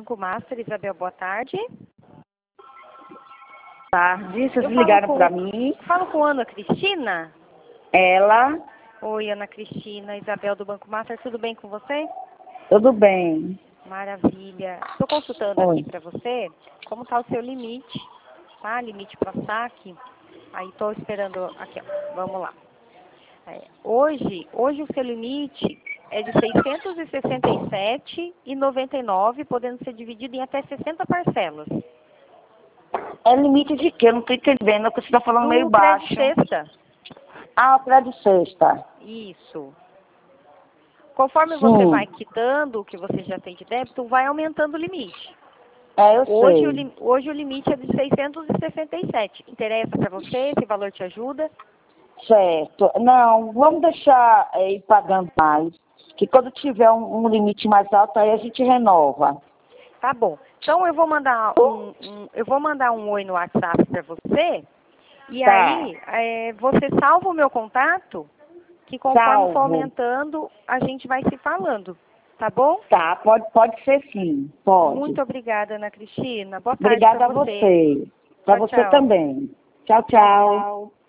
Banco Master, Isabel, boa tarde. Tarde, vocês ligaram para mim. Falo com Ana Cristina? Ela. Oi, Ana Cristina, Isabel do Banco Master, tudo bem com você? Tudo bem. Maravilha. Estou consultando aqui para você como está o seu limite, tá? Limite para saque. Aí estou esperando, aqui, ó, vamos lá. Hoje o seu limite é de R$ 667,99, podendo ser dividido em até 60 parcelas. É limite de quê? Eu não estou entendendo, porque você está falando meio baixo. Sexta. Ah, o prédio sexta. Isso. Conforme Sim. você vai quitando o que você já tem de débito, vai aumentando o limite. Eu sei. Hoje o limite é de 667. Interessa para você? Esse valor te ajuda? Certo. Não, vamos deixar ir pagando mais. Que quando tiver um limite mais alto, aí a gente renova. Tá bom. Então eu vou mandar um oi no WhatsApp para você. E aí você salva o meu contato, que conforme for aumentando, a gente vai se falando. Tá bom? Tá, pode ser sim. Pode. Muito obrigada, Ana Cristina. Boa tarde Obrigada para você. a você. Para você Tchau. também. Tchau, tchau.